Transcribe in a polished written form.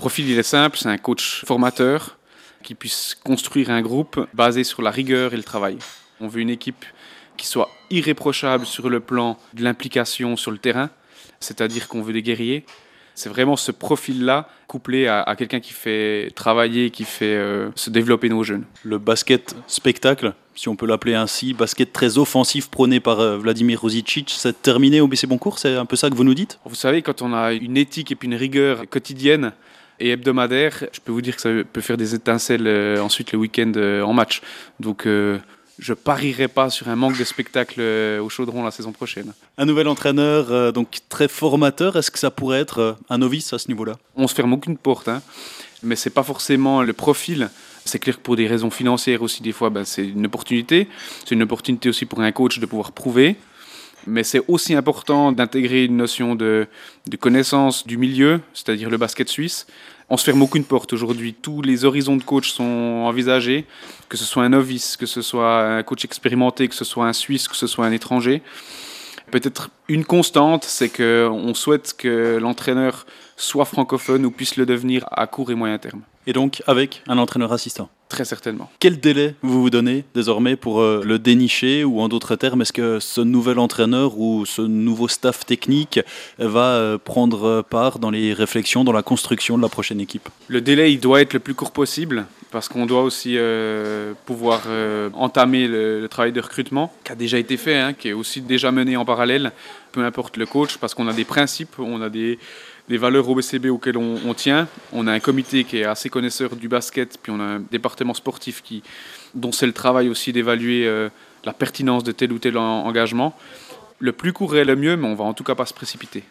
profil, il est simple, c'est un coach formateur qui puisse construire un groupe basé sur la rigueur et le travail. On veut une équipe qui soit irréprochable sur le plan de l'implication sur le terrain, c'est-à-dire qu'on veut des guerriers. C'est vraiment ce profil-là, couplé à quelqu'un qui fait travailler, qui fait se développer nos jeunes. Le basket spectacle, si on peut l'appeler ainsi, basket très offensif prôné par Vladimir Rosicic, c'est terminé au BC Boncourt, c'est un peu ça que vous nous dites? Vous savez, quand on a une éthique et puis une rigueur quotidienne et hebdomadaire, je peux vous dire que ça peut faire des étincelles ensuite le week-end en match. Donc je parierais pas sur un manque de spectacle au Chaudron la saison prochaine. Un nouvel entraîneur, donc très formateur, est-ce que ça pourrait être un novice à ce niveau-là? On se ferme aucune porte, mais c'est pas forcément le profil. C'est clair que pour des raisons financières aussi, des fois, c'est une opportunité. C'est une opportunité aussi pour un coach de pouvoir prouver. Mais c'est aussi important d'intégrer une notion de connaissance du milieu, c'est-à-dire le basket suisse. On se ferme aucune porte aujourd'hui. Tous les horizons de coach sont envisagés, que ce soit un novice, que ce soit un coach expérimenté, que ce soit un Suisse, que ce soit un étranger. Peut-être une constante, c'est qu'on souhaite que l'entraîneur soit francophone ou puisse le devenir à court et moyen terme. Et donc avec un entraîneur assistant? Très certainement. Quel délai vous vous donnez désormais pour le dénicher, ou en d'autres termes, est-ce que ce nouvel entraîneur ou ce nouveau staff technique va prendre part dans les réflexions, dans la construction de la prochaine équipe? Le délai, il doit être le plus court possible parce qu'on doit aussi pouvoir entamer le travail de recrutement qui a déjà été fait, qui est aussi déjà mené en parallèle, peu importe le coach, parce qu'on a des principes, on a des valeurs au BCB auxquelles on tient. On a un comité qui est assez connaisseur du basket, puis on a un département sportif dont c'est le travail aussi d'évaluer la pertinence de tel ou tel engagement. Le plus court est le mieux, mais on va en tout cas pas se précipiter.